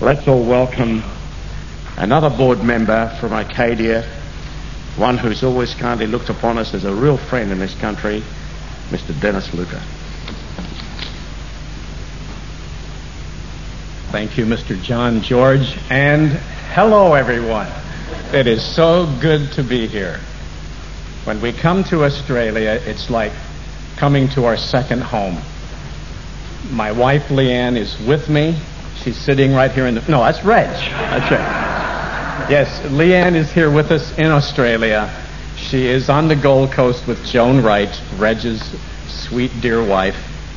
Let's all welcome another board member from Acadia, one who's always kindly looked upon us as a real friend in this country, Mr. Dennis Luca. Thank you, Mr. John George, and hello, everyone. It is so good to be here. When we come to Australia, it's like coming to our second home. My wife, Leanne, is with me. She's sitting right here in the... No, that's Reg. That's right. Yes, Leanne is here with us in Australia. She is on the Gold Coast with Joan Wright, Reg's sweet, dear wife.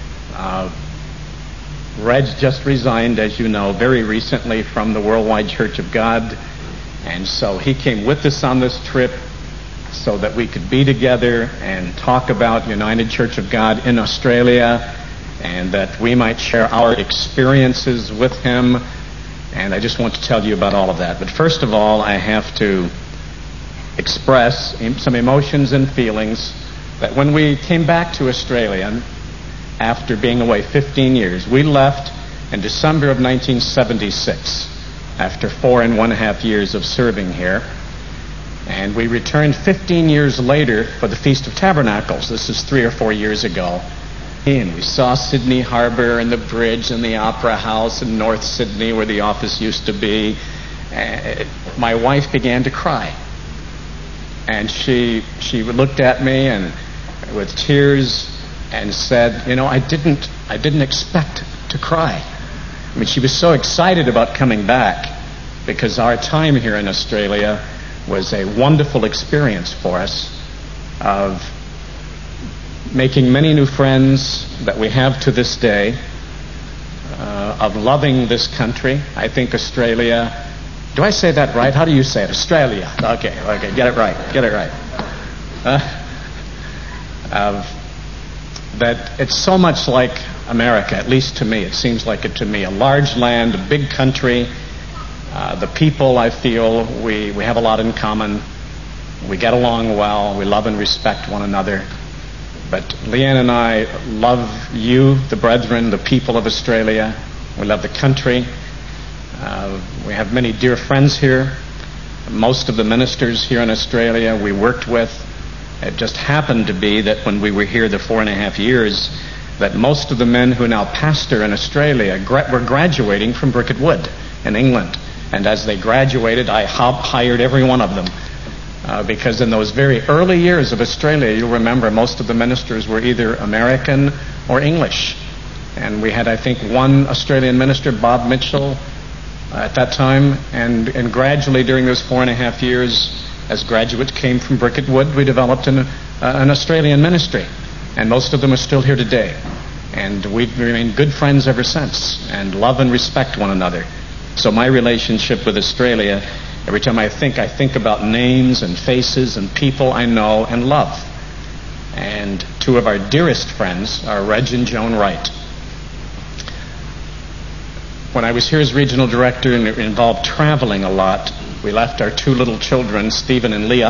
Reg just resigned, as you know, very recently from the Worldwide Church of God. And so he came with us on this trip so that we could be together and talk about United Church of God in Australia, and that we might share our experiences with him. And I just want to tell you about all of that. But first of all, I have to express some emotions and feelings that when we came back to Australia after being away 15 years, we left in December of 1976 after 4.5 years of serving here. And we returned 15 years later for the Feast of Tabernacles. This is 3 or 4 years ago. And we saw Sydney Harbour and the bridge and the Opera House in North Sydney where the office used to be. My wife began to cry. And she looked at me and with tears and said, I didn't expect to cry. I mean, she was so excited about coming back because our time here in Australia was a wonderful experience for us of making many new friends that we have to this day, of loving this country. I think Australia... Do I say that right? How do you say it? Australia. Okay, get it right. That it's so much like America, at least to me. It seems like it to me. A large land, a big country. The people, I feel, we have a lot in common. We get along well. We love and respect one another. But Leanne and I love you, the brethren, the people of Australia. We love the country. We have many dear friends here. Most of the ministers here in Australia we worked with. It just happened to be that when we were here the 4.5 years, that most of the men who now pastor in Australia were graduating from Bricket Wood in England. And as they graduated, I hired every one of them. Because in those very early years of Australia, you'll remember most of the ministers were either American or English. And we had, I think, one Australian minister, Bob Mitchell, at that time. And gradually during those 4.5 years, as graduates came from Bricket Wood, we developed an Australian ministry. And most of them are still here today. And we've remained good friends ever since and love and respect one another. So my relationship with Australia, every time I think about names and faces and people I know and love. And two of our dearest friends are Reg and Joan Wright. When I was here as regional director and it involved traveling a lot, we left our two little children, Stephen and Leah,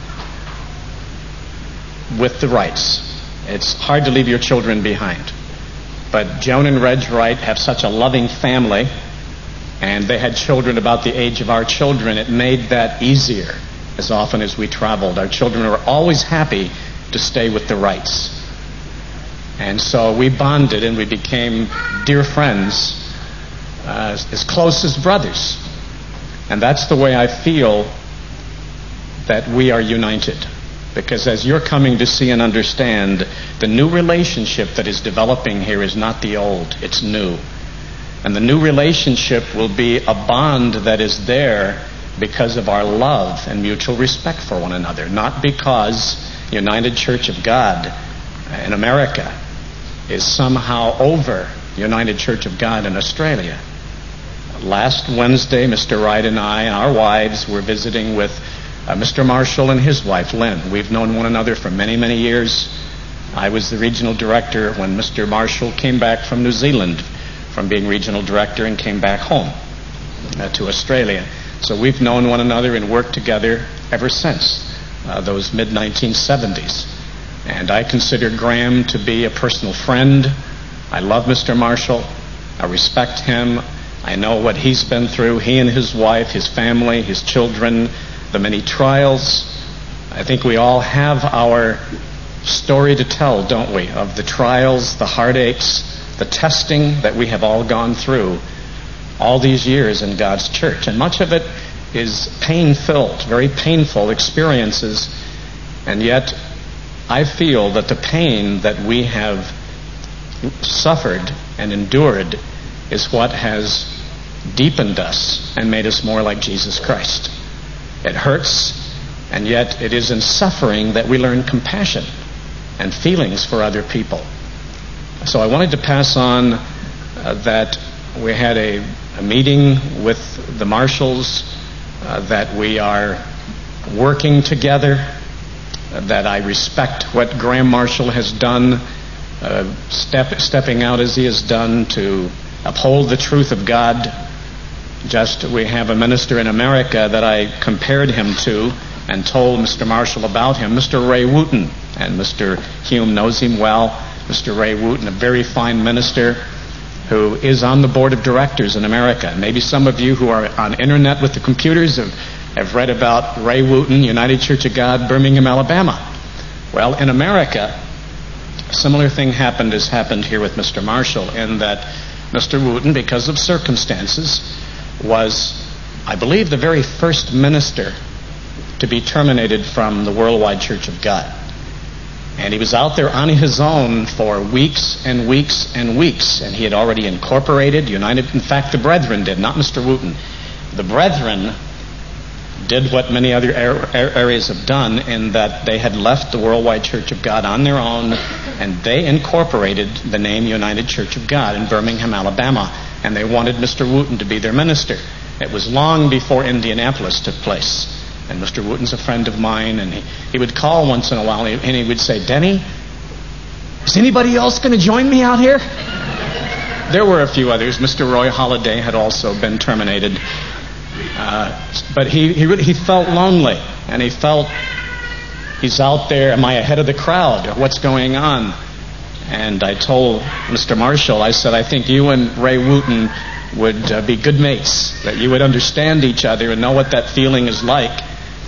with the Wrights. It's hard to leave your children behind. But Joan and Reg Wright have such a loving family, and they had children about the age of our children. It made that easier as often as we traveled. Our children were always happy to stay with the Wrights. And so we bonded and we became dear friends, as close as brothers. And that's the way I feel that we are united. Because as you're coming to see and understand, the new relationship that is developing here is not the old, it's new. And the new relationship will be a bond that is there because of our love and mutual respect for one another, not because United Church of God in America is somehow over United Church of God in Australia. Last Wednesday, Mr. Wright and I and our wives were visiting with Mr. Marshall and his wife, Lynn. We've known one another for many, many years. I was the regional director when Mr. Marshall came back from New Zealand from being regional director and came back home to Australia. So we've known one another and worked together ever since those mid-1970s. And I consider Graham to be a personal friend. I love Mr. Marshall. I respect him. I know what he's been through, he and his wife, his family, his children, the many trials. I think we all have our story to tell, don't we, of the trials, the heartaches, the testing that we have all gone through all these years in God's church. And much of it is pain-filled, very painful experiences. And yet, I feel that the pain that we have suffered and endured is what has deepened us and made us more like Jesus Christ. It hurts, and yet it is in suffering that we learn compassion and feelings for other people. So I wanted to pass on that we had a meeting with the Marshalls, that we are working together, that I respect what Graham Marshall has done, stepping out as he has done to uphold the truth of God. We have a minister in America that I compared him to and told Mr. Marshall about him, Mr. Ray Wooten. And Mr. Hume knows him well. Mr. Ray Wooten, a very fine minister who is on the board of directors in America. Maybe some of you who are on internet with the computers have read about Ray Wooten, United Church of God, Birmingham, Alabama. Well, in America, a similar thing has happened here with Mr. Marshall, in that Mr. Wooten, because of circumstances, was, I believe, the very first minister to be terminated from the Worldwide Church of God. And he was out there on his own for weeks and weeks and weeks. And he had already incorporated, united. In fact, the Brethren did, not Mr. Wooten. The Brethren did what many other areas have done, in that they had left the Worldwide Church of God on their own, and they incorporated the name United Church of God in Birmingham, Alabama. And they wanted Mr. Wooten to be their minister. It was long before Indianapolis took place. And Mr. Wooten's a friend of mine, and he would call once in a while, and he would say, "Denny, is anybody else going to join me out here?" There were a few others. Mr. Roy Holiday had also been terminated. But he felt lonely, and he felt, he's out there, am I ahead of the crowd? What's going on? And I told Mr. Marshall, I said, I think you and Ray Wooten would be good mates, that you would understand each other and know what that feeling is like.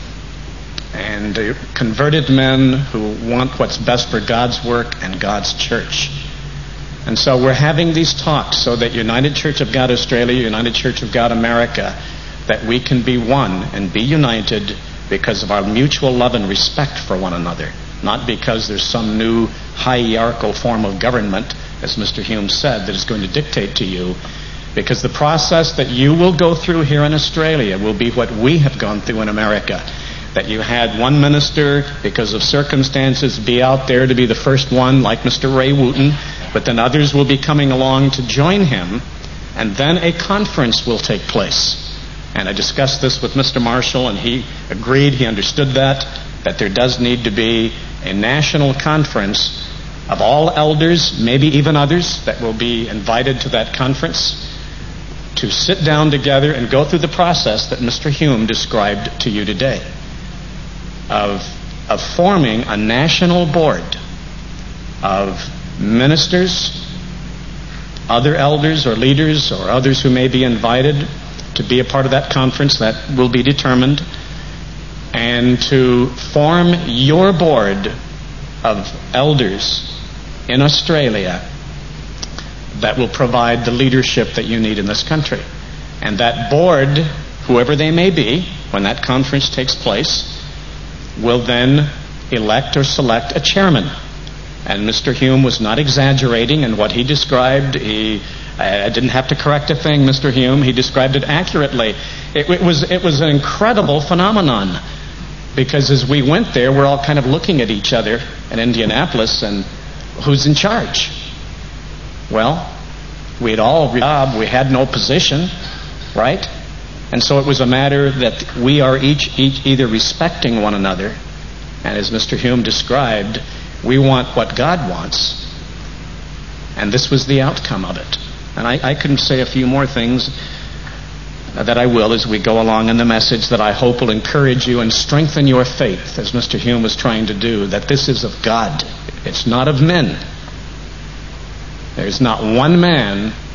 And converted men who want what's best for God's work and God's church. And so we're having these talks so that United Church of God Australia, United Church of God America, that we can be one and be united because of our mutual love and respect for one another. Not because there's some new hierarchical form of government, as Mr. Hume said, that is going to dictate to you. Because the process that you will go through here in Australia will be what we have gone through in America. That you had one minister, because of circumstances, be out there to be the first one, like Mr. Ray Wooten, but then others will be coming along to join him, and then a conference will take place. And I discussed this with Mr. Marshall, and he agreed, he understood that there does need to be a national conference of all elders, maybe even others, that will be invited to that conference, to sit down together and go through the process that Mr. Hume described to you today, of forming a national board of ministers, other elders or leaders or others who may be invited to be a part of that conference. That will be determined. And to form your board of elders in Australia that will provide the leadership that you need in this country. And that board, whoever they may be, when that conference takes place, will then elect or select a chairman. And Mr. Hume was not exaggerating in what he described. I didn't have to correct a thing, Mr. Hume. He described it accurately. It was an incredible phenomenon, because as we went there, we're all kind of looking at each other in Indianapolis, and who's in charge? Well, we'd all job, we had no position, right? And so it was a matter that we are each either respecting one another, and as Mr. Hume described, we want what God wants, and this was the outcome of it. And I can say a few more things that I will as we go along in the message that I hope will encourage you and strengthen your faith, as Mr. Hume was trying to do, that this is of God. It's not of men. There's not one man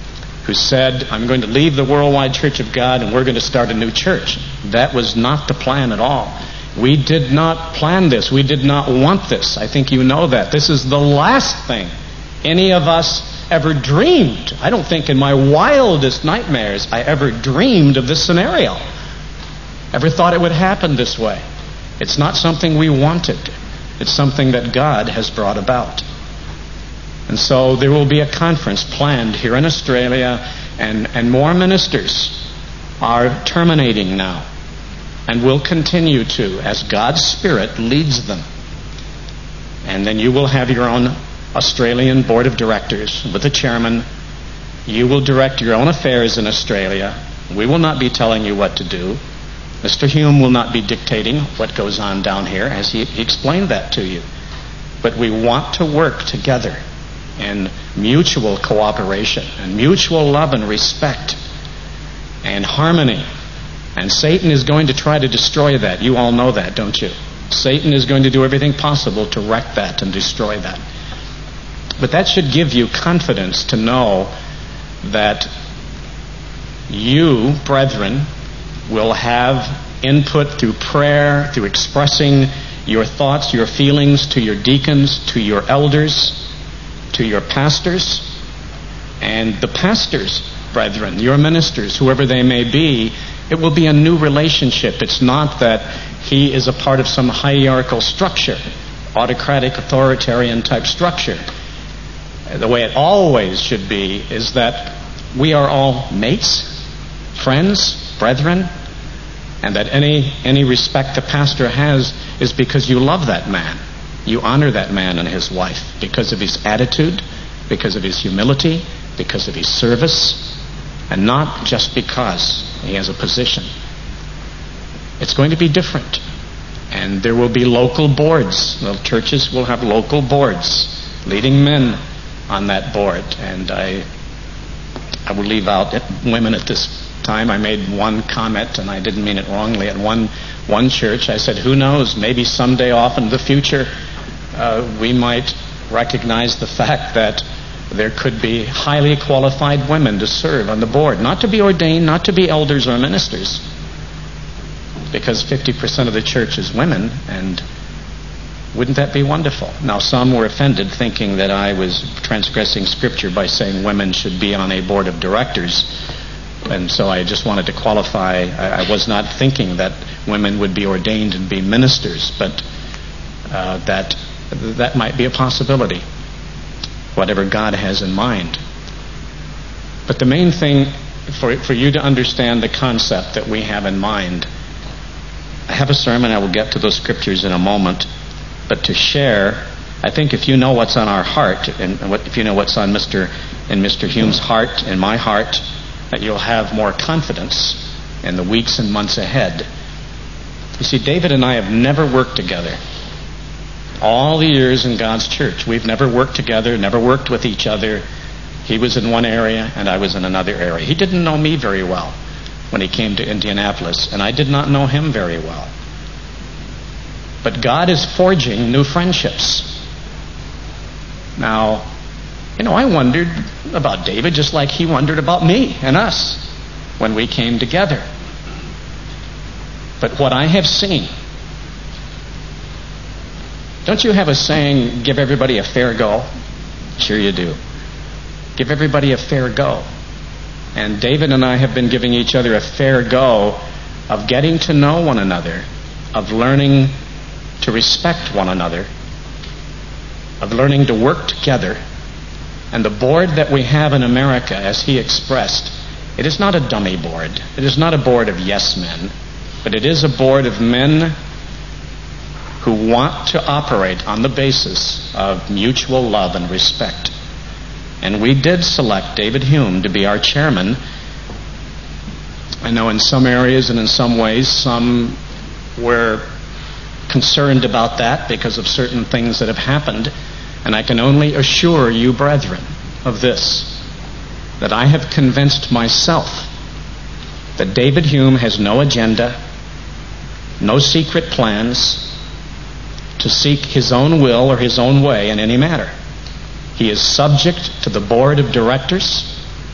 who said, I'm going to leave the Worldwide Church of God and we're going to start a new church. That was not the plan at all. We did not plan this. We did not want this. I think you know that. This is the last thing any of us ever dreamed. I don't think in my wildest nightmares I ever dreamed of this scenario. Ever thought it would happen this way. It's not something we wanted. It's something that God has brought about. And so there will be a conference planned here in Australia, and more ministers are terminating now and will continue to as God's Spirit leads them. And then you will have your own Australian Board of Directors with a chairman. You will direct your own affairs in Australia. We will not be telling you what to do. Mr. Hume will not be dictating what goes on down here, as he explained that to you. But we want to work together in mutual cooperation and mutual love and respect and harmony. And Satan is going to try to destroy that. You all know that, don't you? Satan is going to do everything possible to wreck that and destroy that. But that should give you confidence to know that you, brethren, will have input through prayer, through expressing your thoughts, your feelings to your deacons, to your elders, to your pastors. And the pastors, brethren, your ministers, whoever they may be, it will be a new relationship. It's not that he is a part of some hierarchical structure, autocratic, authoritarian type structure. The way it always should be is that we are all mates, friends, brethren, and that any respect the pastor has is because you love that man. You honor that man and his wife because of his attitude, because of his humility, because of his service, and not just because he has a position. It's going to be different. And there will be local boards. The churches will have local boards, leading men on that board. And I will leave out women at this time. I made one comment, and I didn't mean it wrongly, at one church. I said, who knows, maybe someday off in the future we might recognize the fact that there could be highly qualified women to serve on the board, not to be ordained, not to be elders or ministers, because 50% of the church is women, and wouldn't that be wonderful? Now, some were offended thinking that I was transgressing Scripture by saying women should be on a board of directors. And so I just wanted to qualify. I was not thinking that women would be ordained and be ministers, but that might be a possibility, whatever God has in mind. But the main thing for you to understand the concept that we have in mind, I have a sermon, I will get to those scriptures in a moment, but to share, I think if you know what's on our heart, and if you know what's on Mr. Hume's heart and my heart, that you'll have more confidence in the weeks and months ahead. You see, David and I have never worked together. All the years in God's church, we've never worked together, never worked with each other. He was in one area and I was in another area. He didn't know me very well when he came to Indianapolis, and I did not know him very well. But God is forging new friendships. Now, I wondered about David just like he wondered about me and us when we came together. But what I have seen, don't you have a saying, give everybody a fair go? Sure you do. Give everybody a fair go. And David and I have been giving each other a fair go of getting to know one another, of learning to respect one another, of learning to work together. And the board that we have in America, as he expressed, it is not a dummy board. It is not a board of yes men, but it is a board of men who want to operate on the basis of mutual love and respect. And we did select David Hume to be our chairman. I know in some areas and in some ways, some were concerned about that because of certain things that have happened. And I can only assure you, brethren, of this, that I have convinced myself that David Hume has no agenda, no secret plans to seek his own will or his own way in any matter. He is subject to the board of directors,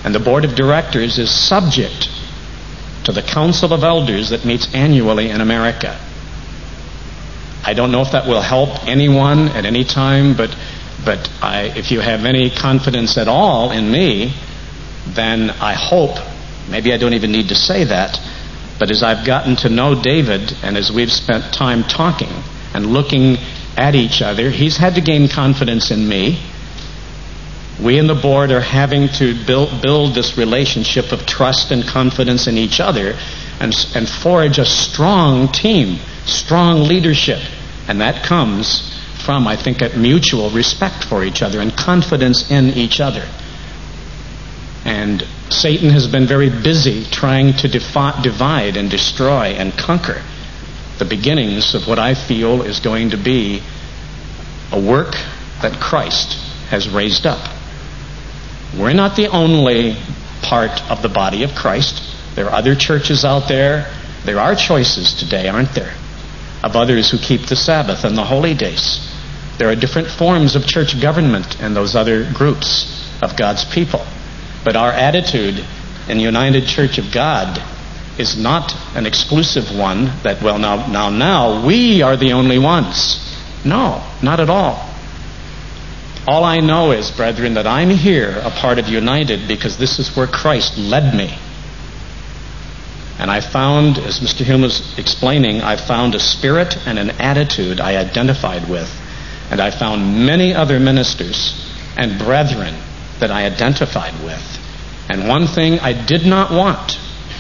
And the board of directors is subject to the council of elders that meets annually in America. I don't know if that will help anyone at any time, but if you have any confidence at all in me, then I hope, maybe I don't even need to say that, but as I've gotten to know David and as we've spent time talking and looking at each other, he's had to gain confidence in me. We in the board are having to build this relationship of trust and confidence in each other and forge a strong team, strong leadership. And that comes from, I think, a mutual respect for each other and confidence in each other. And Satan has been very busy trying to divide and destroy and conquer the beginnings of what I feel is going to be a work that Christ has raised up. We're not the only part of the body of Christ. There are other churches out there. There are choices today, aren't there, of others who keep the Sabbath and the holy days. There are different forms of church government in those other groups of God's people. But our attitude in the United Church of God is not an exclusive one that, well, now we are the only ones. No, not at all. All I know is, brethren, that I'm here, a part of United, because this is where Christ led me. And I found, as Mr. Hume was explaining, I found a spirit and an attitude I identified with. And I found many other ministers and brethren that I identified with. And one thing I did not want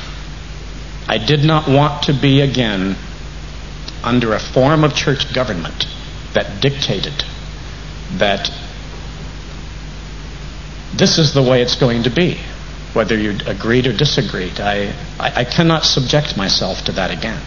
to be again under a form of church government that dictated that this is the way it's going to be, whether you agreed or disagreed. I cannot subject myself to that again.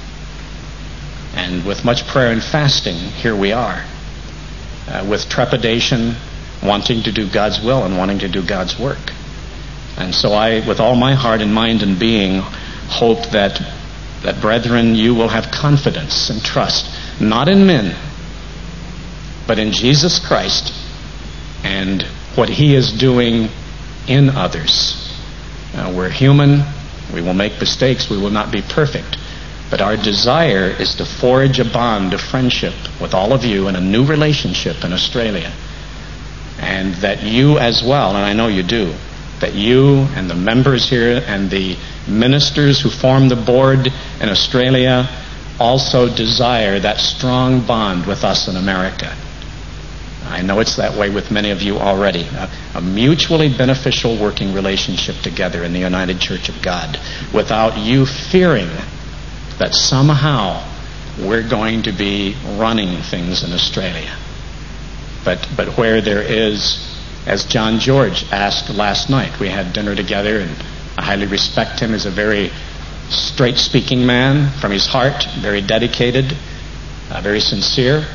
And with much prayer and fasting, here we are, with trepidation, wanting to do God's will and wanting to do God's work. And so I, with all my heart and mind and being, hope that brethren, you will have confidence and trust, not in men, but in Jesus Christ and what He is doing in others. We're human. We will make mistakes. We will not be perfect. But our desire is to forge a bond of friendship with all of you in a new relationship in Australia. And that you as well, and I know you do, that you and the members here and the ministers who form the board in Australia also desire that strong bond with us in America. I know it's that way with many of you already. A mutually beneficial working relationship together in the United Church of God, without you fearing that somehow we're going to be running things in Australia. But where there is, as John George asked last night, we had dinner together, and I highly respect him as a very straight-speaking man from his heart, very dedicated, very sincere.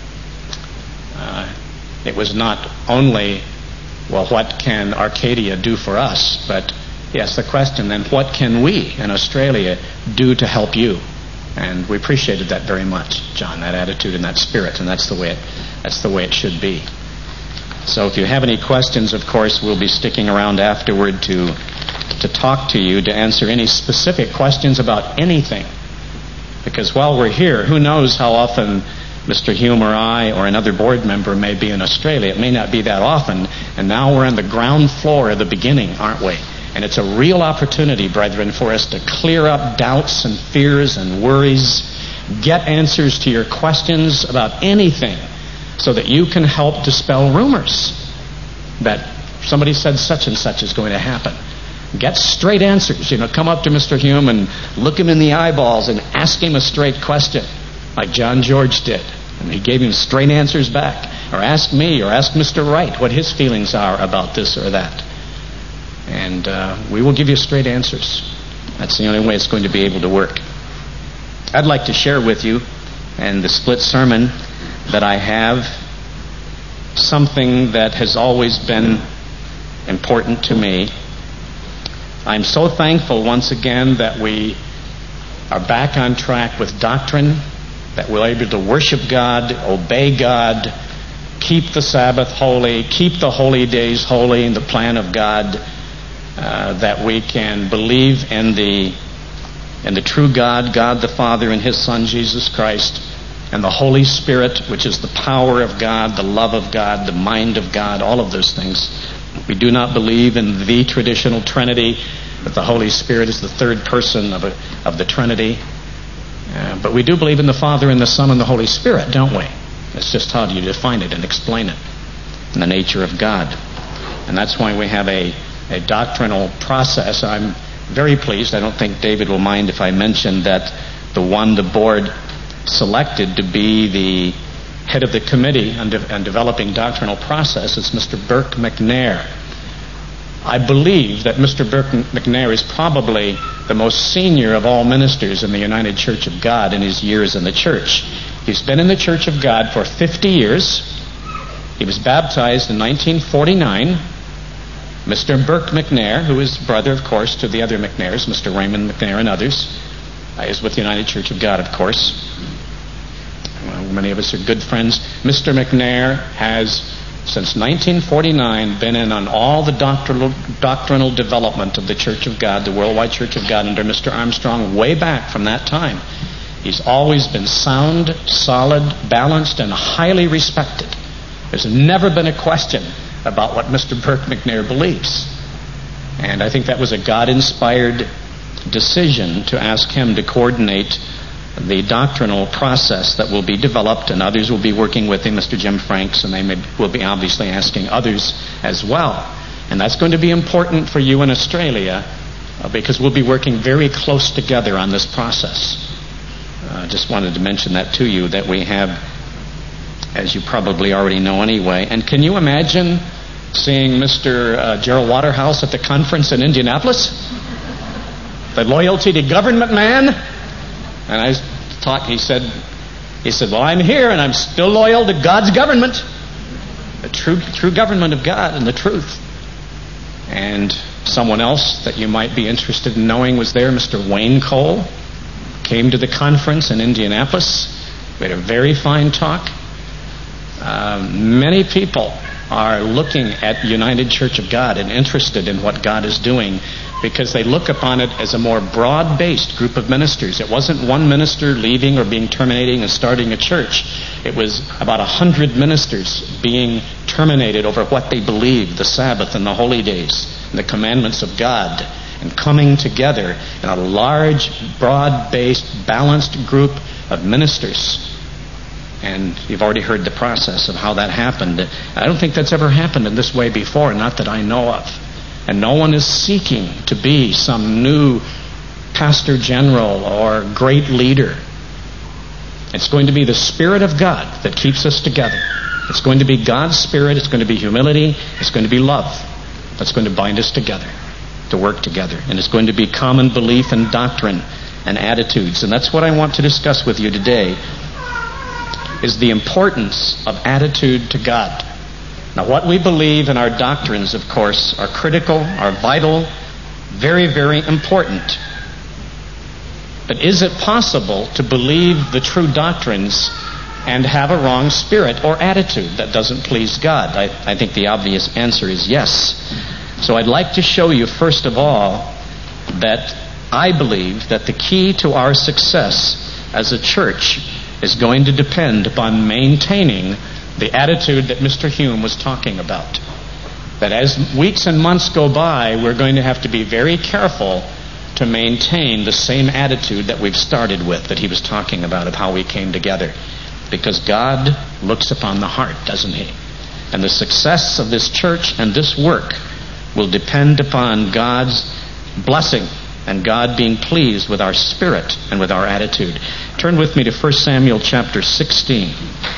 It was not only, well, what can Arcadia do for us, but he asked the question, then what can we in Australia do to help you? And we appreciated that very much, John, that attitude and that spirit, and that's the way it should be. So if you have any questions, of course, we'll be sticking around afterward to talk to you, to answer any specific questions about anything. Because while we're here, who knows how often Mr. Hume or I or another board member may be in Australia. It may not be that often, and now we're on the ground floor of the beginning, aren't we? And it's a real opportunity, brethren, for us to clear up doubts and fears and worries, get answers to your questions about anything, so that you can help dispel rumors that somebody said such and such is going to happen. Get straight answers. Come up to Mr. Hume and look him in the eyeballs and ask him a straight question, like John George did. And he gave him straight answers back. Or ask me, or ask Mr. Wright what his feelings are about this or that. And we will give you straight answers. That's the only way it's going to be able to work. I'd like to share with you, in the split sermon that I have, something that has always been important to me. I'm so thankful once again that we are back on track with doctrine, that we're able to worship God, obey God, keep the Sabbath holy, keep the holy days holy in the plan of God. that we can believe in the true God, God the Father, and His Son, Jesus Christ, and the Holy Spirit, which is the power of God, the love of God, the mind of God, all of those things. We do not believe in the traditional Trinity, that the Holy Spirit is the third person of the Trinity. But we do believe in the Father and the Son and the Holy Spirit, don't we? It's just how do you define it and explain it in the nature of God. And that's why we have a doctrinal process. I'm very pleased. I don't think David will mind if I mention that the board selected to be the head of the committee on developing doctrinal process is Mr. Burke McNair. I believe that Mr. Burke McNair is probably the most senior of all ministers in the United Church of God in his years in the church. He's been in the Church of God for 50 years. He was baptized in 1949. Mr. Burke McNair, who is brother, of course, to the other McNairs, Mr. Raymond McNair and others, is with the United Church of God, of course. Many of us are good friends. Mr. McNair has, since 1949, been in on all the doctrinal development of the Church of God, the Worldwide Church of God, under Mr. Armstrong, way back from that time. He's always been sound, solid, balanced, and highly respected. There's never been a question about what Mr. Burke McNair believes. And I think that was a God-inspired decision to ask him to coordinate the doctrinal process that will be developed, and others will be working with him, Mr. Jim Franks, and will be obviously asking others as well. And that's going to be important for you in Australia because we'll be working very close together on this process. Just wanted to mention that to you, that we have, as you probably already know anyway. And can you imagine seeing Mr. Gerald Waterhouse at the conference in Indianapolis? The loyalty to government man? And I thought, he said, well, I'm here and I'm still loyal to God's government. The true government of God and the truth. And someone else that you might be interested in knowing was there, Mr. Wayne Cole. Came to the conference in Indianapolis. We had a very fine talk. Many people are looking at United Church of God and interested in what God is doing because they look upon it as a more broad-based group of ministers. It wasn't one minister leaving or being terminating and starting a church. It was about 100 ministers being terminated over what they believed, the Sabbath and the holy days and the commandments of God, and coming together in a large, broad-based, balanced group of ministers. And you've already heard the process of how that happened. I don't think that's ever happened in this way before, not that I know of. And no one is seeking to be some new pastor general or great leader. It's going to be the Spirit of God that keeps us together. It's going to be God's Spirit. It's going to be humility. It's going to be love that's going to bind us together, to work together. And it's going to be common belief and doctrine and attitudes. And that's what I want to discuss with you today, is the importance of attitude to God. Now, what we believe in our doctrines, of course, are critical, are vital, very, very important. But is it possible to believe the true doctrines and have a wrong spirit or attitude that doesn't please God? I think the obvious answer is yes. So I'd like to show you, first of all, that I believe that the key to our success as a church is going to depend upon maintaining the attitude that Mr. Hume was talking about. That as weeks and months go by, we're going to have to be very careful to maintain the same attitude that we've started with, that he was talking about, of how we came together. Because God looks upon the heart, doesn't he? And the success of this church and this work will depend upon God's blessing and God being pleased with our spirit and with our attitude. Turn with me to 1 Samuel chapter 16.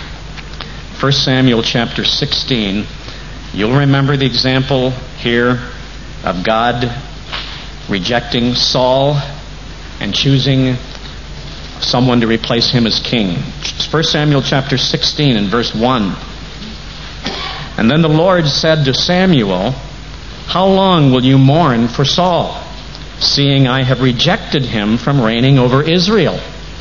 1 Samuel chapter 16. You'll remember the example here of God rejecting Saul and choosing someone to replace him as king. 1 Samuel chapter 16 and verse 1. And then the Lord said to Samuel, "How long will you mourn for Saul, seeing I have rejected him from reigning over Israel?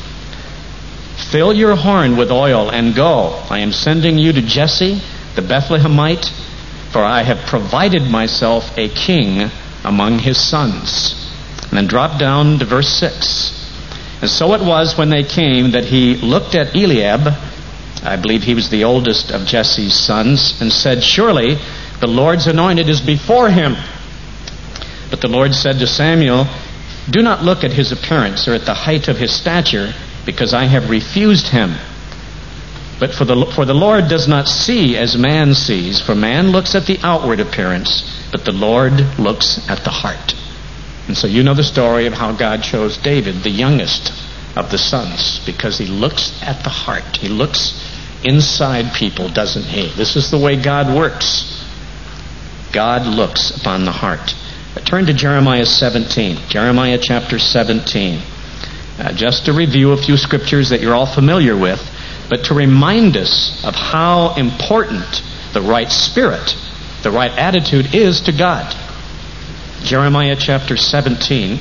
Fill your horn with oil and go. I am sending you to Jesse the Bethlehemite, for I have provided myself a king among his sons. And then drop down to verse 6. And so it was when they came that he looked at Eliab, I believe he was the oldest of Jesse's sons, and said, surely the Lord's anointed is before him. But the Lord said to Samuel, do not look at his appearance or at the height of his stature, because I have refused him. But for the Lord does not see as man sees, for man looks at the outward appearance, but the Lord looks at the heart. And so you know the story of how God chose David, the youngest of the sons, because he looks at the heart. He looks inside people, doesn't he? This is the way God works. God looks upon the heart. Turn to Jeremiah 17. Jeremiah chapter 17. Just to review a few scriptures that you're all familiar with, but to remind us of how important the right spirit, the right attitude is to God. Jeremiah chapter 17,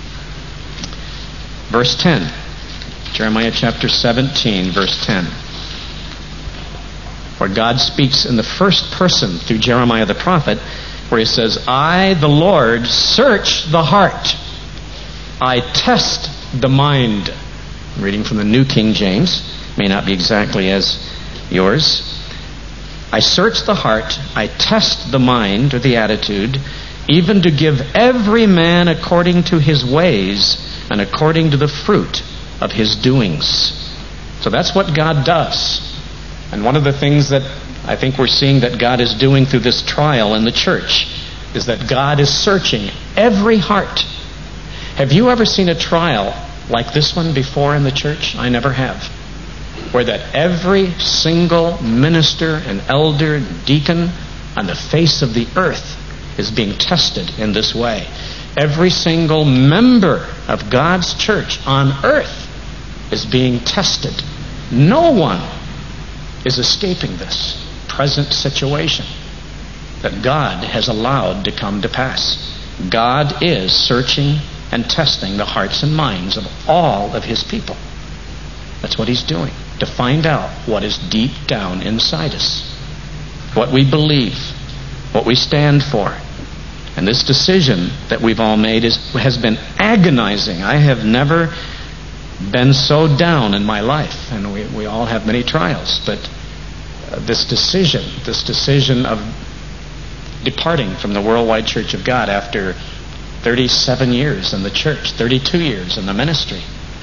verse 10. Jeremiah chapter 17, verse 10. Where God speaks in the first person through Jeremiah the prophet, where he says, I, the Lord, search the heart. I test the mind. I'm reading from the New King James. May not be exactly as yours. I search the heart. I test the mind, or the attitude, even to give every man according to his ways and according to the fruit of his doings. So that's what God does. And one of the things that I think we're seeing that God is doing through this trial in the church is that God is searching every heart. Have you ever seen a trial like this one before in the church? I never have. Where that every single minister and elder and deacon on the face of the earth is being tested in this way. Every single member of God's church on earth is being tested. No one is escaping this present situation that God has allowed to come to pass. God is searching and testing the hearts and minds of all of his people. That's what he's doing, to find out what is deep down inside us, what we believe, what we stand for. And this decision that we've all made has been agonizing. I have never been so down in my life, and we all have many trials, but this decision of departing from the Worldwide Church of God after 37 years in the church, 32 years in the ministry,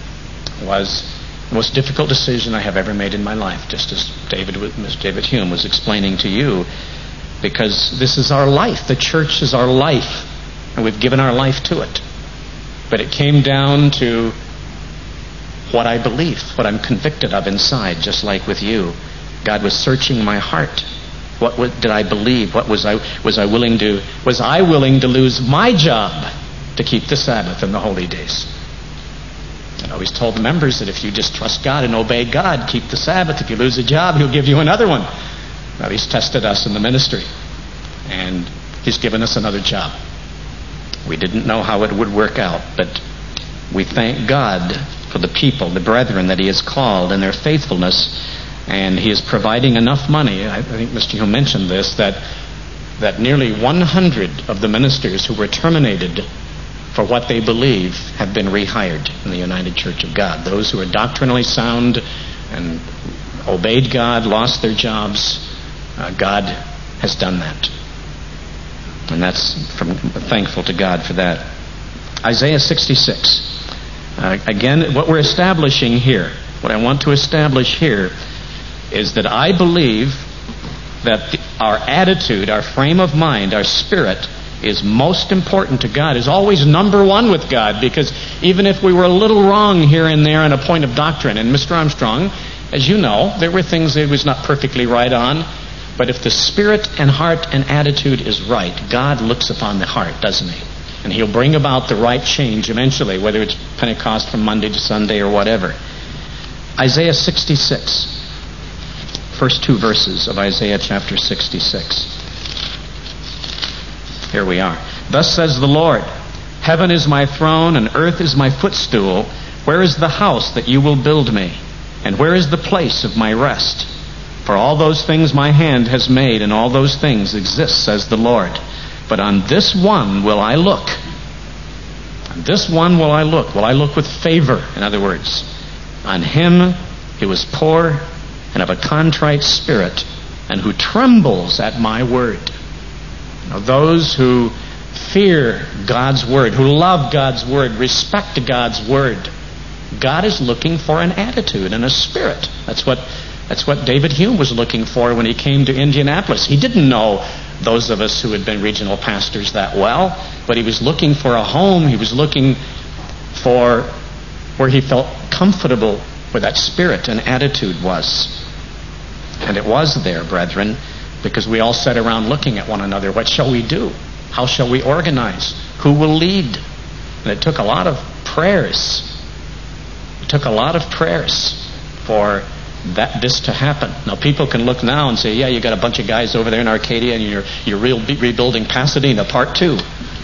was the most difficult decision I have ever made in my life, just as Mr. David Hume was explaining to you, because this is our life. The church is our life, and we've given our life to it. But it came down to what I believe, what I'm convicted of inside, just like with you. God was searching my heart. What did I believe? What was I willing to lose my job to keep the Sabbath and the holy days? I always told the members that if you just trust God and obey God, keep the Sabbath. If you lose a job, he'll give you another one. Well, he's tested us in the ministry, and he's given us another job. We didn't know how it would work out, but we thank God for the people, the brethren that he has called and their faithfulness, and he is providing enough money. I think Mr. Hume mentioned this, that nearly 100 of the ministers who were terminated for what they believe have been rehired in the United Church of God. Those who are doctrinally sound and obeyed God, lost their jobs, God has done that. And thankful to God for that. Isaiah 66. Again, what we're establishing here, what I want to establish here, is that I believe that our attitude, our frame of mind, our spirit is most important to God, is always number one with God, because even if we were a little wrong here and there on a point of doctrine, and Mr. Armstrong, as you know, there were things that he was not perfectly right on, but if the spirit and heart and attitude is right, God looks upon the heart, doesn't he? And he'll bring about the right change eventually, whether it's Pentecost from Monday to Sunday or whatever. Isaiah 66. First two verses of Isaiah chapter 66. Here we are. Thus says the Lord, heaven is my throne and earth is my footstool. Where is the house that you will build me? And where is the place of my rest? For all those things my hand has made, and all those things exist, says the Lord. But on this one will I look. On this one will I look. Will I look with favor, in other words, on him who is poor and of a contrite spirit, and who trembles at my word. Now, those who fear God's word, who love God's word, respect God's word, God is looking for an attitude and a spirit. That's what David Hume was looking for when he came to Indianapolis. He didn't know those of us who had been regional pastors that well, but he was looking for a home. He was looking for where he felt comfortable, where that spirit and attitude was. And it was there, brethren, because we all sat around looking at one another. What shall we do? How shall we organize? Who will lead? And it took a lot of prayers. It took a lot of prayers for this to happen. Now, people can look now and say, yeah, you got a bunch of guys over there in Arcadia and you're rebuilding Pasadena Part 2.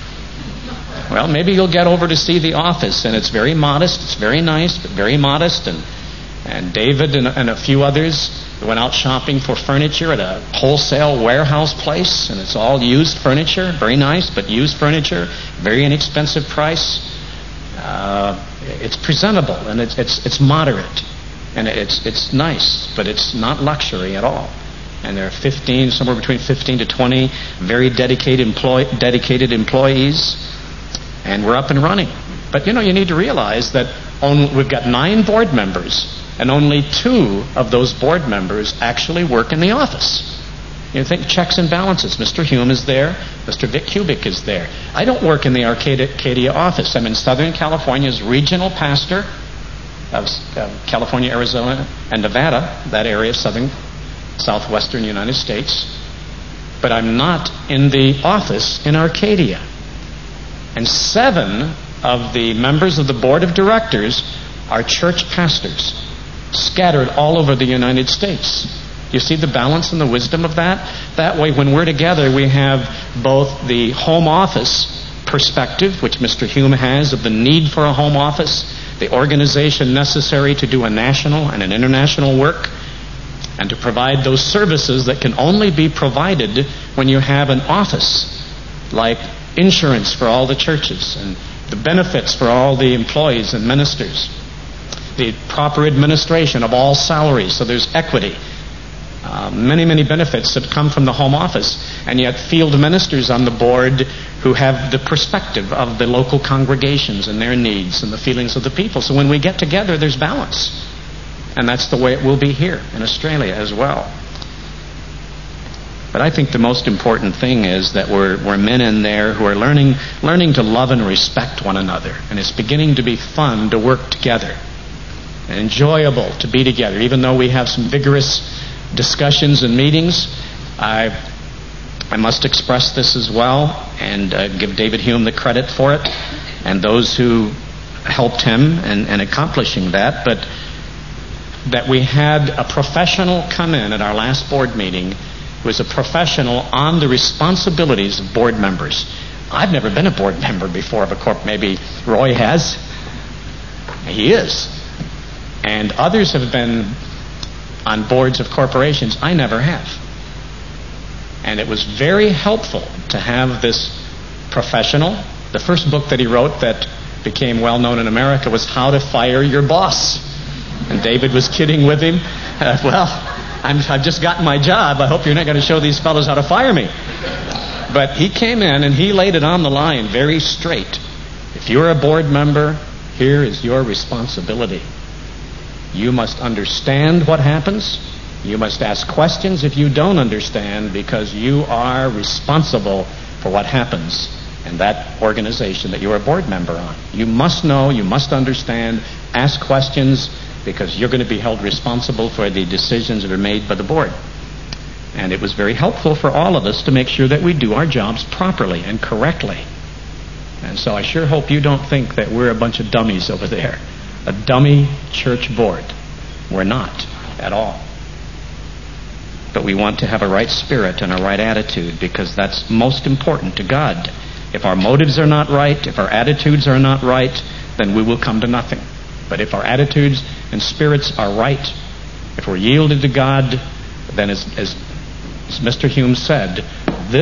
Well, maybe you'll get over to see the office, and it's very modest. It's very nice, but very modest. And David and a few others went out shopping for furniture at a wholesale warehouse place, and it's all used furniture. Very nice, but used furniture. Very inexpensive price. It's presentable, and it's moderate. And it's nice, but it's not luxury at all. And there are somewhere between 15 to 20 very dedicated employees. And we're up and running. But you need to realize that we've got 9 board members, and only 2 of those board members actually work in the office. You think checks and balances. Mr. Hume is there. Mr. Vic Kubik is there. I don't work in the Arcadia office. I'm in Southern California's regional pastor of California, Arizona, and Nevada, that area of southwestern United States. But I'm not in the office in Arcadia. And 7 of the members of the board of directors are church pastors, scattered all over the United States. You see the balance and the wisdom of that? That way, when we're together, we have both the home office perspective, which Mr. Hume has, of the need for a home office, the organization necessary to do a national and an international work, and to provide those services that can only be provided when you have an office, like insurance for all the churches and the benefits for all the employees and ministers, the proper administration of all salaries, so there's equity. Many benefits that come from the home office, and yet field ministers on the board who have the perspective of the local congregations and their needs and the feelings of the people. So when we get together, there's balance. And that's the way it will be here in Australia as well. But I think the most important thing is that we're men in there who are learning to love and respect one another. And it's beginning to be fun to work together and enjoyable to be together, even though we have some vigorous discussions and meetings. I must express this as well and give David Hume the credit for it and those who helped him in accomplishing that. But that we had a professional come in at our last board meeting who was a professional on the responsibilities of board members. I've never been a board member before of a corp. Maybe Roy has. He is. And others have been on boards of corporations. I never have. And it was very helpful to have this professional. The first book that he wrote that became well known in America was How to Fire Your Boss. And David was kidding with him. I've just gotten my job. I hope you're not going to show these fellows how to fire me. But he came in and he laid it on the line very straight. If you're a board member, here is your responsibility. You must understand what happens. You must ask questions if you don't understand, because you are responsible for what happens in that organization that you're a board member on. You must know, you must understand, ask questions, because you're going to be held responsible for the decisions that are made by the board. And it was very helpful for all of us to make sure that we do our jobs properly and correctly. And so I sure hope you don't think that we're a bunch of dummies over there. A dummy church board. We're not at all. But we want to have a right spirit and a right attitude, because that's most important to God. If our motives are not right, if our attitudes are not right, then we will come to nothing. But if our attitudes and spirits are right, if we're yielded to God, then as Mr. Hume said, this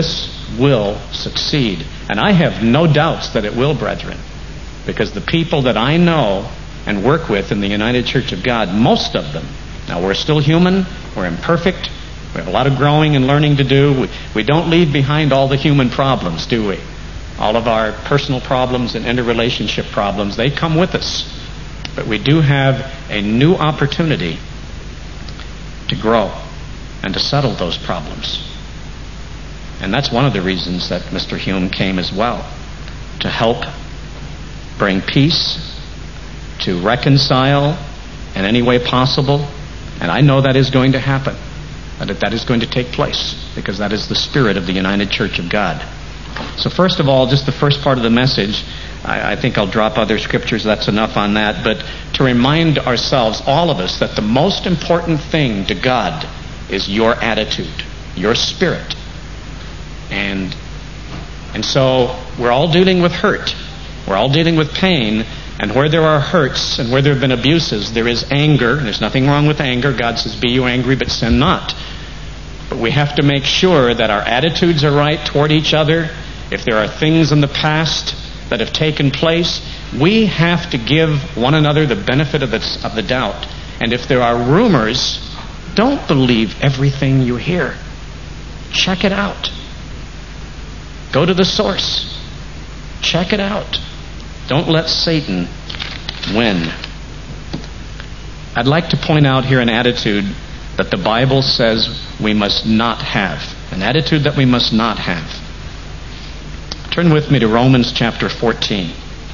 will succeed. And I have no doubts that it will, brethren, because the people that I know and work with in the United Church of God, most of them, now we're still human, we're imperfect, we have a lot of growing and learning to do. We don't leave behind all the human problems, do we? All of our personal problems and interrelationship problems, they come with us. But we do have a new opportunity to grow and to settle those problems. And that's one of the reasons that Mr. Hume came as well, to help bring peace, to reconcile in any way possible. And I know that is going to happen, that is going to take place, because that is the spirit of the United Church of God. So first of all, just the first part of the message, I think I'll drop other scriptures, that's enough on that, but to remind ourselves, all of us, that the most important thing to God is your attitude, your spirit. And so we're all dealing with hurt. We're all dealing with pain. And where there are hurts and where there have been abuses, there is anger. There's nothing wrong with anger. God says, be you angry, but sin not. But we have to make sure that our attitudes are right toward each other. If there are things in the past that have taken place, we have to give one another the benefit of the doubt. And if there are rumors, don't believe everything you hear. Check it out. Go to the source. Check it out. Don't let Satan win. I'd like to point out here an attitude that the Bible says we must not have. An attitude that we must not have. Turn with me to Romans chapter 14.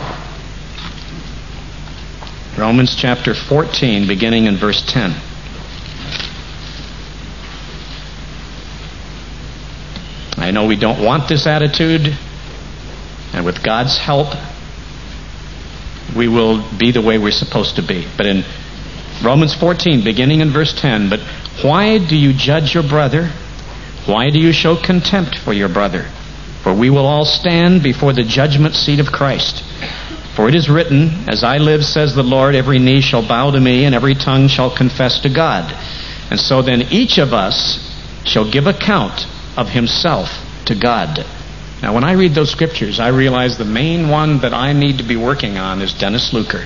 Romans chapter 14, beginning in verse 10. I know we don't want this attitude, and with God's help, we will be the way we're supposed to be. But in Romans 14, beginning in verse 10, but why do you judge your brother? Why do you show contempt for your brother? For we will all stand before the judgment seat of Christ. For it is written, as I live, says the Lord, every knee shall bow to me, and every tongue shall confess to God. And so then each of us shall give account of himself to God. Now when I read those scriptures, I realize the main one that I need to be working on is Dennis Luker.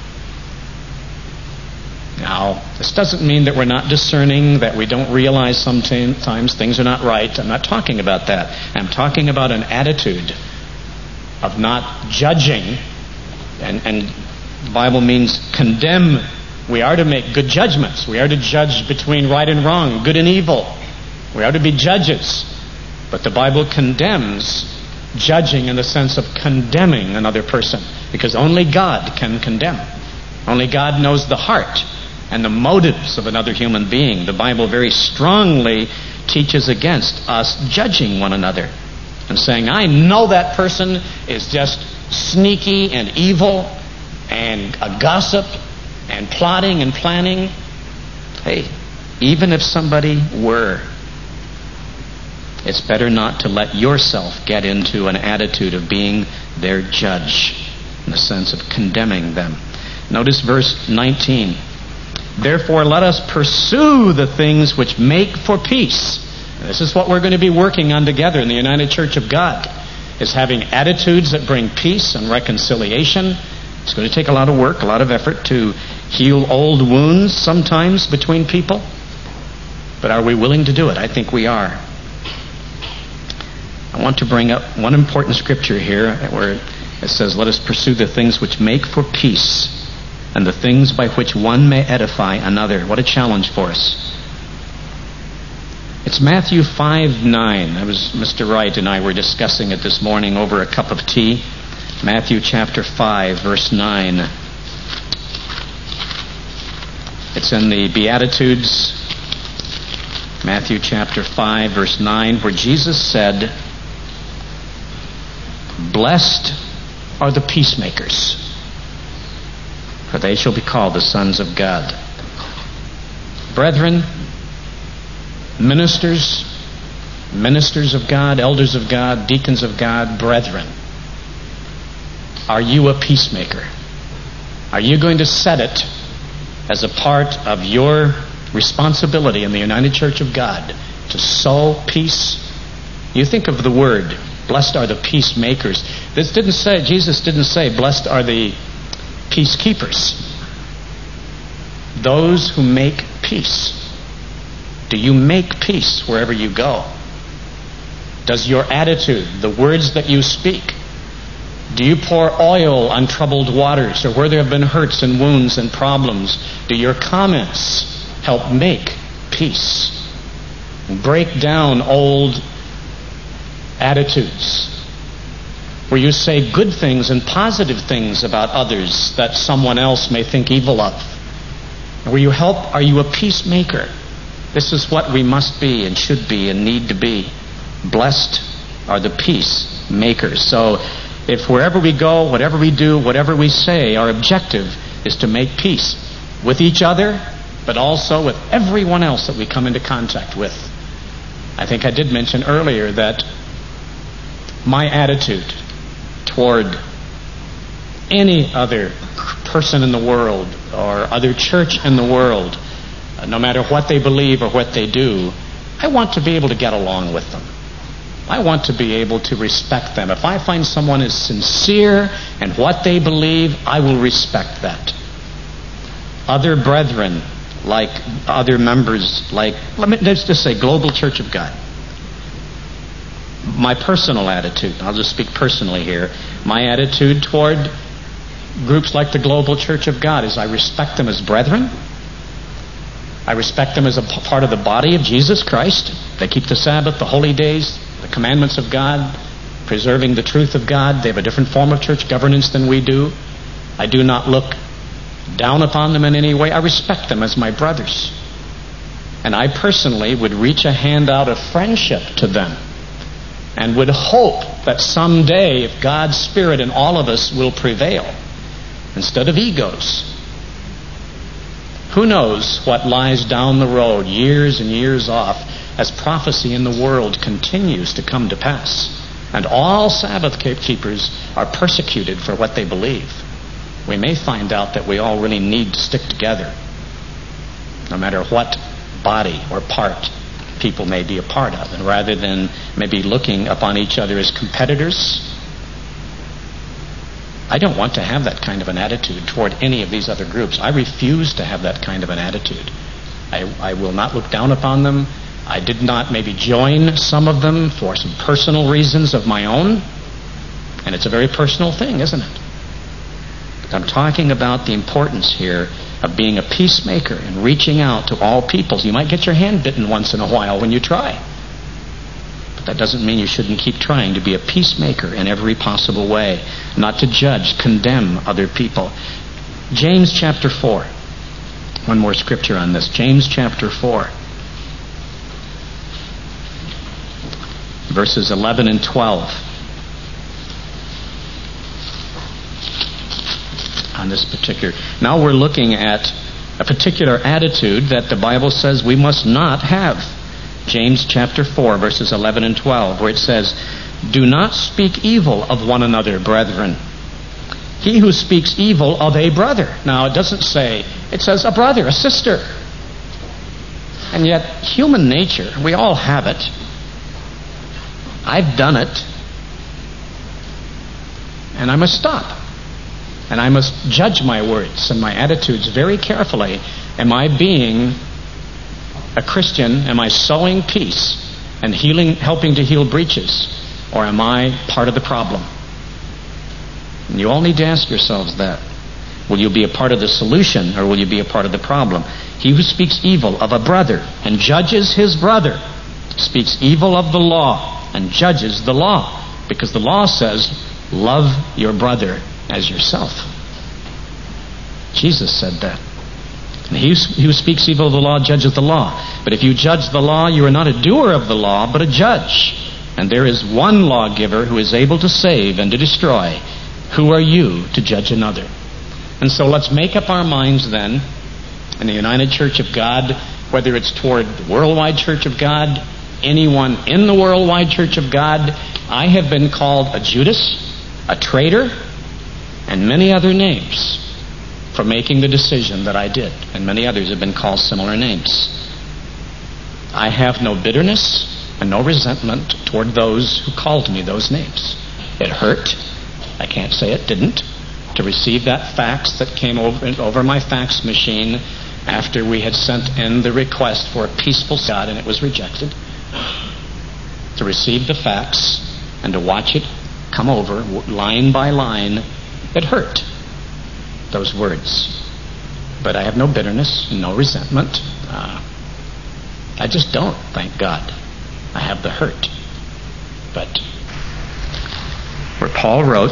Now, this doesn't mean that we're not discerning, that we don't realize sometimes things are not right. I'm not talking about that. I'm talking about an attitude of not judging. And the Bible means condemn. We are to make good judgments. We are to judge between right and wrong, good and evil. We are to be judges. But the Bible condemns judging in the sense of condemning another person, because only God can condemn. Only God knows the heart and the motives of another human being. The Bible very strongly teaches against us judging one another and saying, I know that person is just sneaky and evil and a gossip and plotting and planning. Hey, even if somebody were, it's better not to let yourself get into an attitude of being their judge, in the sense of condemning them. Notice verse 19. Therefore let us pursue the things which make for peace. This is what we're going to be working on together in the United Church of God, is having attitudes that bring peace and reconciliation. It's going to take a lot of work, a lot of effort to heal old wounds sometimes between people. But are we willing to do it? I think we are. I want to bring up one important scripture here where it says, let us pursue the things which make for peace and the things by which one may edify another. What a challenge for us. It's Matthew 5:9. Mr. Wright and I were discussing it this morning over a cup of tea. Matthew chapter 5, verse 9. It's in the Beatitudes, Matthew chapter 5, verse 9, where Jesus said, blessed are the peacemakers, for they shall be called the sons of God. Brethren, ministers of God, elders of God, deacons of God, brethren, are you a peacemaker? Are you going to set it as a part of your responsibility in the United Church of God to sow peace You think of the word, blessed are the peacemakers. Jesus didn't say, blessed are the peacekeepers. Those who make peace. Do you make peace wherever you go? Does your attitude, the words that you speak, do you pour oil on troubled waters, or where there have been hurts and wounds and problems? Do your comments help make peace? Break down old attitudes where you say good things and positive things about others that someone else may think evil of. Where you help, are you a peacemaker? This is what we must be and should be and need to be. Blessed are the peacemakers. So if wherever we go, whatever we do, whatever we say, our objective is to make peace with each other, but also with everyone else that we come into contact with. I think I did mention earlier that my attitude toward any other person in the world or other church in the world, no matter what they believe or what they do, I want to be able to get along with them. I want to be able to respect them. If I find someone is sincere in what they believe, I will respect that. Other brethren, like other members, let's just say Global Church of God. My personal attitude, I'll just speak personally here, my attitude toward groups like the Global Church of God is I respect them as brethren. I respect them as a part of the body of Jesus Christ. They keep the Sabbath, the holy days, the commandments of God, preserving the truth of God. They have a different form of church governance than we do. I do not look down upon them in any way. I respect them as my brothers. And I personally would reach a hand out of friendship to them and would hope that someday, if God's Spirit in all of us will prevail, instead of egos, who knows what lies down the road years and years off as prophecy in the world continues to come to pass. And all Sabbath keepers are persecuted for what they believe. We may find out that we all really need to stick together, no matter what body or part people may be a part of. And rather than maybe looking upon each other as competitors, I don't want to have that kind of an attitude toward any of these other groups. I refuse to have that kind of an attitude. I will not look down upon them. I did not maybe join some of them for some personal reasons of my own. And it's a very personal thing, isn't it? But I'm talking about the importance here of being a peacemaker and reaching out to all peoples. You might get your hand bitten once in a while when you try. But that doesn't mean you shouldn't keep trying to be a peacemaker in every possible way, not to judge, condemn other people. James chapter 4. One more scripture on this. James chapter 4. Verses 11 and 12. On this particular. Now we're looking at a particular attitude that the Bible says we must not have. James chapter 4, verses 11 and 12, where it says, "Do not speak evil of one another, brethren. He who speaks evil of a brother." Now it doesn't say, it says a brother, a sister. And yet human nature, we all have it. I've done it. And I must stop. And I must judge my words and my attitudes very carefully. Am I being a Christian? Am I sowing peace and helping to heal breaches? Or am I part of the problem? And you all need to ask yourselves that. Will you be a part of the solution, or will you be a part of the problem? He who speaks evil of a brother and judges his brother speaks evil of the law and judges the law, because the law says, love your brother as yourself. Jesus said that. And he who speaks evil of the law judges the law. But if you judge the law, you are not a doer of the law, but a judge. And there is one lawgiver who is able to save and to destroy. Who are you to judge another? And so let's make up our minds then, in the United Church of God, whether it's toward the Worldwide Church of God, anyone in the Worldwide Church of God, I have been called a Judas, a traitor, and many other names for making the decision that I did. And many others have been called similar names. I have no bitterness. and no resentment toward those who called me those names. It hurt. I can't say it didn't. To receive that fax that came over my fax machine after we had sent in the request for a peaceful God and it was rejected. To receive the fax and to watch it come over line by line, it hurt. Those words. But I have no bitterness, no resentment. I just don't, thank God. I have the hurt. But where Paul wrote,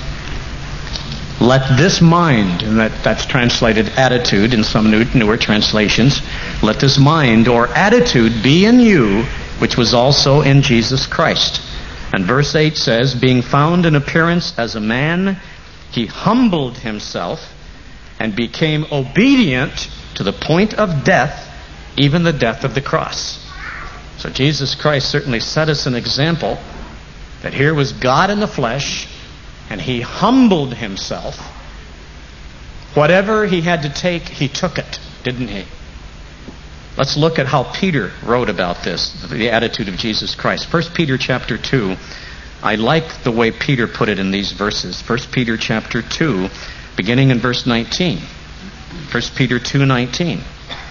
let this mind, and that's translated attitude in some newer translations, let this mind or attitude be in you, which was also in Jesus Christ. And verse 8 says, being found in appearance as a man, he humbled himself and became obedient to the point of death, even the death of the cross. So Jesus Christ certainly set us an example that here was God in the flesh, and he humbled himself. Whatever he had to take, he took it, didn't he? Let's look at how Peter wrote about this, the attitude of Jesus Christ. 1 Peter chapter 2. I like the way Peter put it in these verses. 1 Peter chapter 2, beginning in verse 19. 1 Peter 2:19.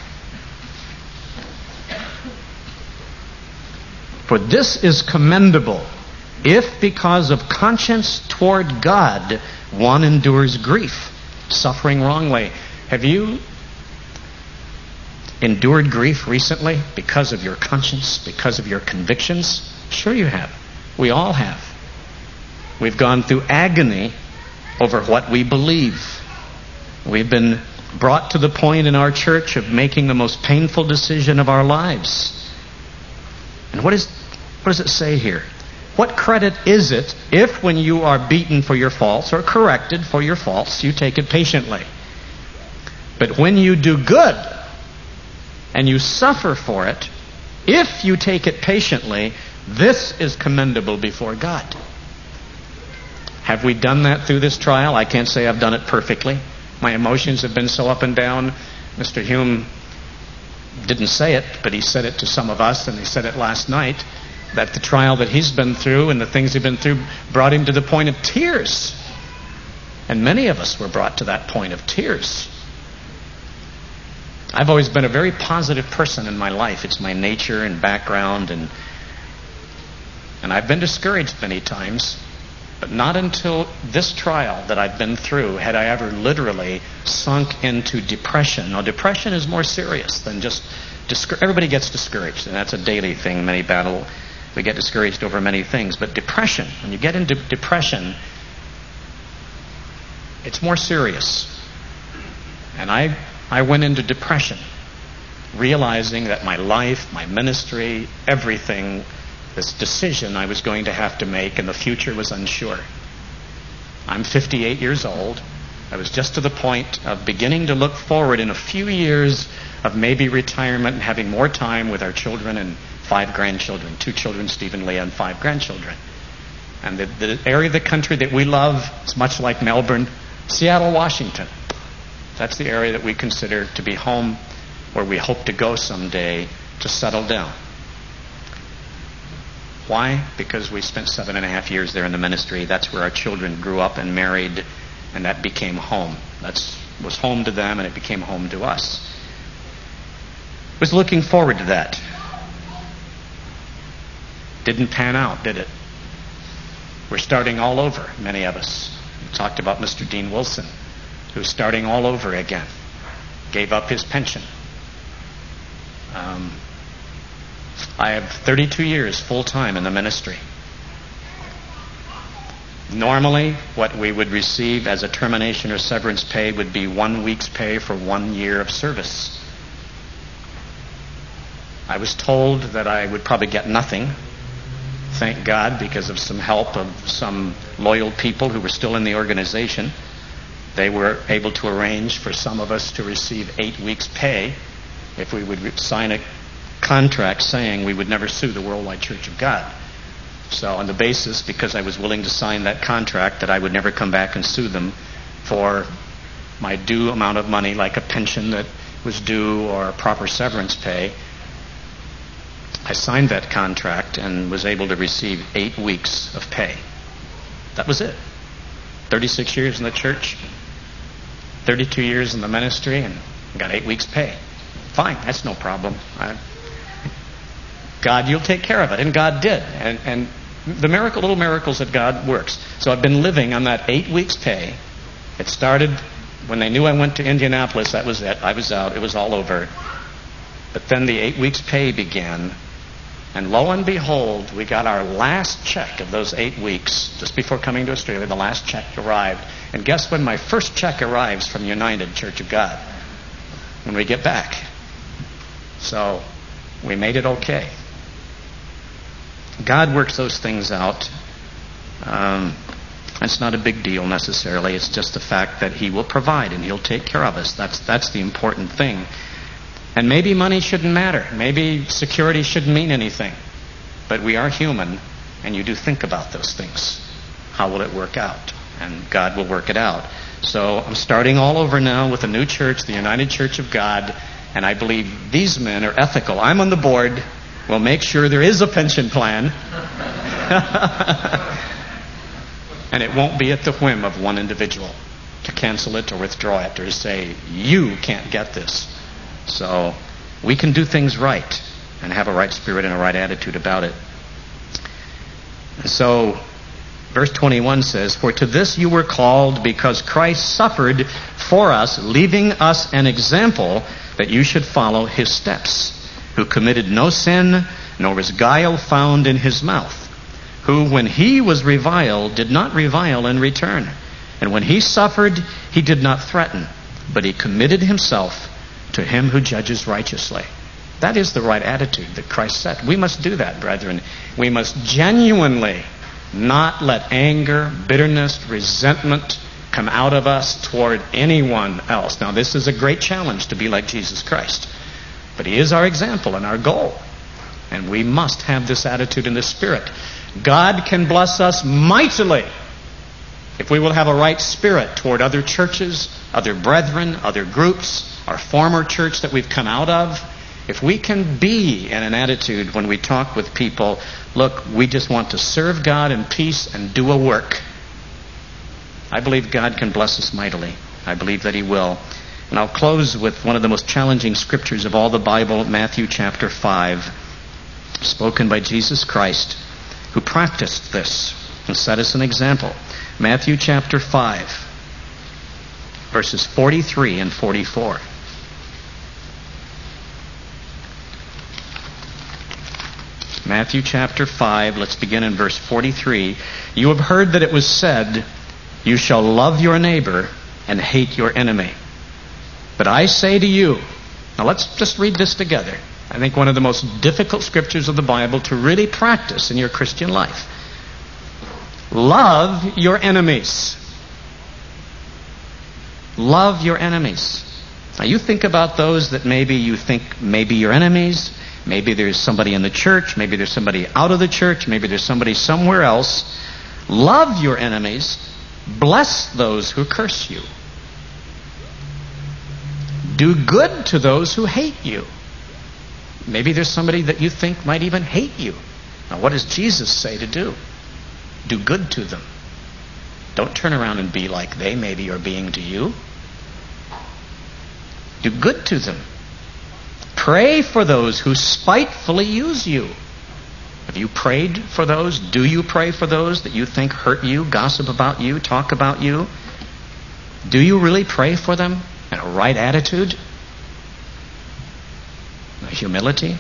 For this is commendable, if because of conscience toward God one endures grief, suffering wrongly. Have you endured grief recently because of your conscience, because of your convictions? Sure you have. We all have. We've gone through agony over what we believe. We've been brought to the point in our church of making the most painful decision of our lives. And what does it say here? What credit is it if when you are beaten for your faults or corrected for your faults, you take it patiently? But when you do good and you suffer for it, if you take it patiently, this is commendable before God. Have we done that through this trial? I can't say I've done it perfectly. My emotions have been so up and down. Mr. Hume didn't say it, but he said it to some of us, and he said it last night, that the trial that he's been through and the things he's been through brought him to the point of tears. And many of us were brought to that point of tears. I've always been a very positive person in my life. It's my nature and background, and I've been discouraged many times, but not until this trial that I've been through had I ever literally sunk into depression. Now, depression is more serious than just everybody gets discouraged, and that's a daily thing. We get discouraged over many things, but depression, when you get into depression, it's more serious. And I went into depression, realizing that my life, my ministry, everything, this decision I was going to have to make, and the future was unsure. I'm 58 years old. I was just to the point of beginning to look forward in a few years of maybe retirement and having more time with our children and 5 grandchildren, 2 children, Steve and Leah, and 5 grandchildren. And the area of the country that we love is much like Melbourne, Seattle, Washington. That's the area that we consider to be home, where we hope to go someday to settle down. Why? Because we spent 7.5 years there in the ministry. That's where our children grew up and married, and that became home. That was home to them, and it became home to us. I was looking forward to that. Didn't pan out, did it? We're starting all over, many of us. We talked about Mr. Dean Wilson, who's starting all over again. Gave up his pension. I have 32 years full-time in the ministry. Normally, what we would receive as a termination or severance pay would be 1 week's pay for 1 year of service. I was told that I would probably get nothing. Thank God, because of some help of some loyal people who were still in the organization. They were able to arrange for some of us to receive 8 weeks' pay if we would sign a contract saying we would never sue the Worldwide Church of God. So on the basis, because I was willing to sign that contract, that I would never come back and sue them for my due amount of money, like a pension that was due or a proper severance pay, I signed that contract and was able to receive 8 weeks of pay. That was it. 36 years in the church, 32 years in the ministry, and got 8 weeks pay. Fine, that's no problem. God, you'll take care of it. And God did. And the little miracles that God works. So I've been living on that 8 weeks pay. It started when they knew I went to Indianapolis. That was it. I was out. It was all over. But then the 8 weeks pay began. And lo and behold, we got our last check of those 8 weeks just before coming to Australia. The last check arrived. And guess when my first check arrives from United Church of God? When we get back. So we made it okay. God works those things out. It's not a big deal necessarily. It's just the fact that He will provide and He'll take care of us. That's the important thing. And maybe money shouldn't matter. Maybe security shouldn't mean anything. But we are human, and you do think about those things. How will it work out? And God will work it out. So I'm starting all over now with a new church, the United Church of God, and I believe these men are ethical. I'm on the board. We'll make sure there is a pension plan. And it won't be at the whim of one individual to cancel it or withdraw it or to say, you can't get this. So we can do things right and have a right spirit and a right attitude about it. And so verse 21 says, for to this you were called, because Christ suffered for us, leaving us an example that you should follow His steps, who committed no sin, nor was guile found in His mouth, who, when He was reviled, did not revile in return. And when He suffered, He did not threaten, but He committed Himself to Him who judges righteously. That is the right attitude that Christ set. We must do that, brethren. We must genuinely not let anger, bitterness, resentment come out of us toward anyone else. Now, this is a great challenge to be like Jesus Christ. But He is our example and our goal. And we must have this attitude and this spirit. God can bless us mightily if we will have a right spirit toward other churches, other brethren, other groups, our former church that we've come out of. If we can be in an attitude when we talk with people, look, we just want to serve God in peace and do a work. I believe God can bless us mightily. I believe that He will. And I'll close with one of the most challenging scriptures of all the Bible, Matthew chapter 5, spoken by Jesus Christ, who practiced this and set us an example. Matthew chapter 5, verses 43 and 44. Matthew chapter 5, let's begin in verse 43. You have heard that it was said, you shall love your neighbor and hate your enemy. But I say to you, now let's just read this together. I think one of the most difficult scriptures of the Bible to really practice in your Christian life. Love your enemies. Love your enemies. Now you think about those that maybe you think may be your enemies. Maybe there's somebody in the church. Maybe there's somebody out of the church. Maybe there's somebody somewhere else. Love your enemies. Bless those who curse you. Do good to those who hate you. Maybe there's somebody that you think might even hate you. Now what does Jesus say to do? Do good to them. Don't turn around and be like they maybe are being to you. Do good to them. Pray for those who spitefully use you. Have you prayed for those? Do you pray for those that you think hurt you, gossip about you, talk about you? Do you really pray for them in a right attitude? Humility?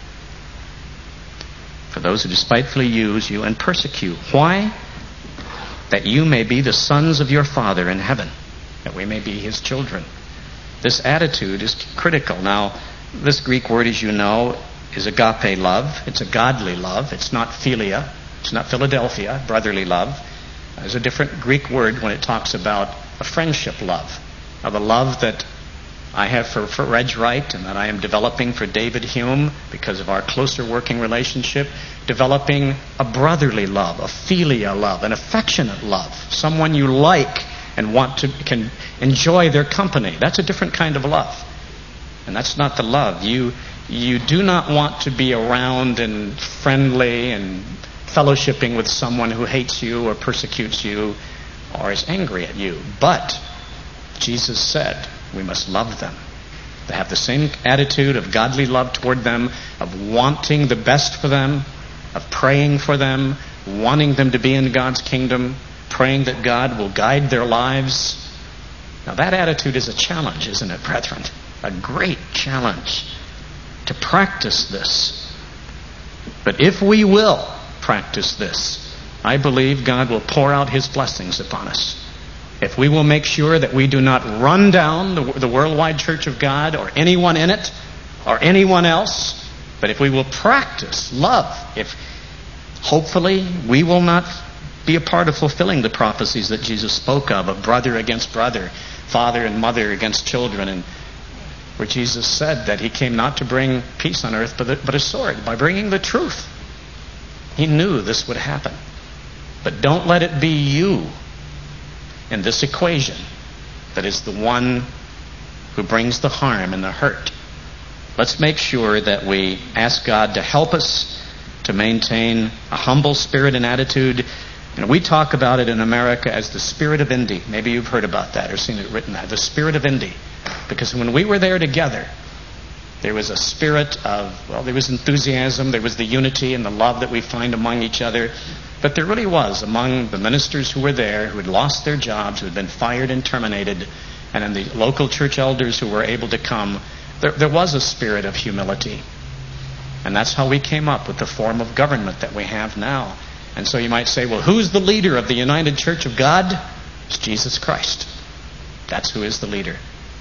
For those who despitefully use you and persecute. Why? That you may be the sons of your Father in heaven. That we may be His children. This attitude is critical. Now, this Greek word, as you know, is agape love. It's a godly love. It's not philia. It's not Philadelphia, brotherly love. There's a different Greek word when it talks about a friendship love. Now, the love that I have for Reg Wright and that I am developing for David Hume because of our closer working relationship, developing a brotherly love, a philia love, an affectionate love, someone you like and can enjoy their company. That's a different kind of love. And that's not the love. You you do not want to be around and friendly and fellowshipping with someone who hates you or persecutes you or is angry at you. But Jesus said we must love them. To have the same attitude of godly love toward them, of wanting the best for them, of praying for them, wanting them to be in God's kingdom, praying that God will guide their lives. Now that attitude is a challenge, isn't it, brethren? A great challenge to practice this. But if we will practice this, I believe God will pour out His blessings upon us. If we will make sure that we do not run down the Worldwide Church of God or anyone in it or anyone else, but if we will practice love, if hopefully we will not be a part of fulfilling the prophecies that Jesus spoke of brother against brother, father and mother against children, and where Jesus said that He came not to bring peace on earth but a sword, by bringing the truth. He knew this would happen. But don't let it be you in this equation that is the one who brings the harm and the hurt. Let's make sure that we ask God to help us to maintain a humble spirit and attitude. And we talk about it in America as the spirit of Indy. Maybe you've heard about that or seen it written there. The spirit of Indy. Because when we were there together, there was a spirit of, there was enthusiasm, there was the unity and the love that we find among each other. But there really was among the ministers who were there, who had lost their jobs, who had been fired and terminated, and in the local church elders who were able to come, there was a spirit of humility. And that's how we came up with the form of government that we have now. And so you might say, well, who's the leader of the United Church of God? It's Jesus Christ. That's who is the leader.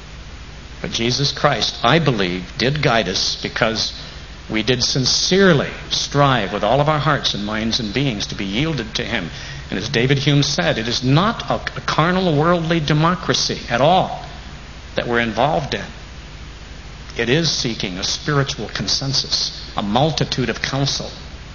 But Jesus Christ, I believe, did guide us because we did sincerely strive with all of our hearts and minds and beings to be yielded to Him. And as David Hume said, it is not a carnal, worldly democracy at all that we're involved in. It is seeking a spiritual consensus, a multitude of counsel,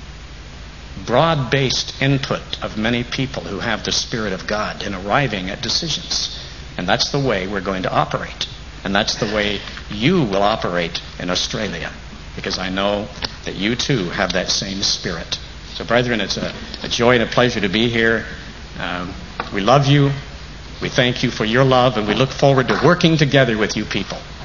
broad-based input of many people who have the Spirit of God in arriving at decisions. And that's the way we're going to operate. And that's the way you will operate in Australia, because I know that you too have that same spirit. So brethren, it's a joy and a pleasure to be here. We love you. We thank you for your love, and we look forward to working together with you people.